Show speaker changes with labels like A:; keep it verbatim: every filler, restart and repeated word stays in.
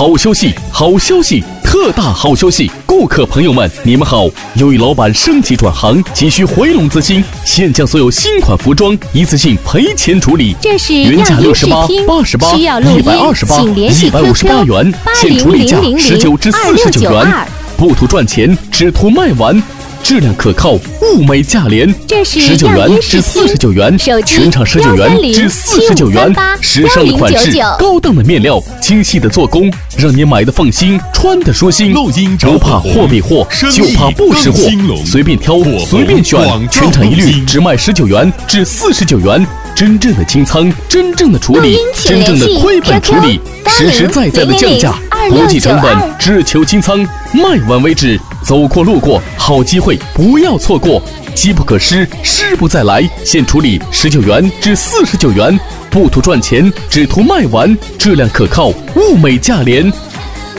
A: 好消息，好消息！特大好消息！顾客朋友们，你们好！由于老板升级转行，急需回笼资金，现将所有新款服装一次性赔钱处理。
B: 这是
A: 原价六十八、八十八、一百二十八、一百五十八元，现处理价十九至四十九元。不图赚钱，只图卖完。质量可靠，物美价廉。
B: 这是
A: 十九元至四十九元，全场十九元至四十九元。时尚的款式，高档的面料，精细的做工，让你买的放心，穿的舒心。不怕货比货，就怕不识货。随便挑，随便选，全场一律只卖十九元至四十九元。真正的清仓，真正的处理，真正的亏本处理，实实在在的降价，不计成本，只求清仓，卖完为止。走过路过，好机会不要错过，机不可失，失不再来。现处理十九元至四十九元，不图赚钱，只图卖完，质量可靠，物美价廉。